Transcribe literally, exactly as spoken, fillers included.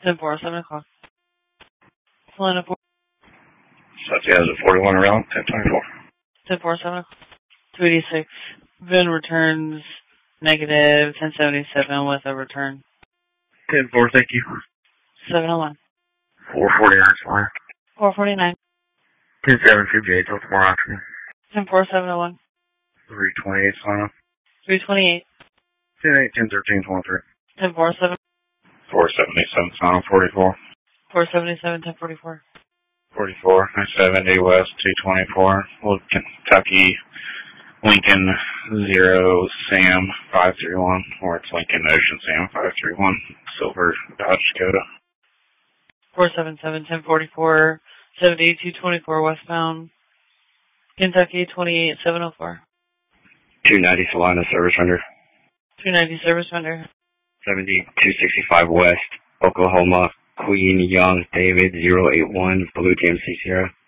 ten four, seven o'clock. Salina four. Such as a forty-one around, ten twenty-four. ten four, seven o'clock. two eighty-six. Vin returns negative ten seventy-seven with a return. ten four, thank you. seven oh one. four forty-nine, Salina. four forty-nine. ten seven, fifty-eight till tomorrow afternoon. ten four, seven oh one. three twenty-eight, Salina. three twenty-eight. ten eight, ten thirteen, twenty-three. ten four, seven. four seventy-seven, Salina, forty-four. four seventy-seven, ten forty-four. forty-four, nine seventy West, two twenty-four. Old Kentucky, Lincoln, zero, Sam, five three one. Or it's Lincoln Ocean, Sam, five three one. Silver, Dodge, Dakota. four seventy-seven, ten forty-four. seventy, two twenty-four westbound. Kentucky, twenty-eight, seven oh four. two ninety Salina, service render. two ninety service render. seventy, two sixty-five West, Oklahoma, Queen Young, David, zero eight one, Blue T M C Sierra.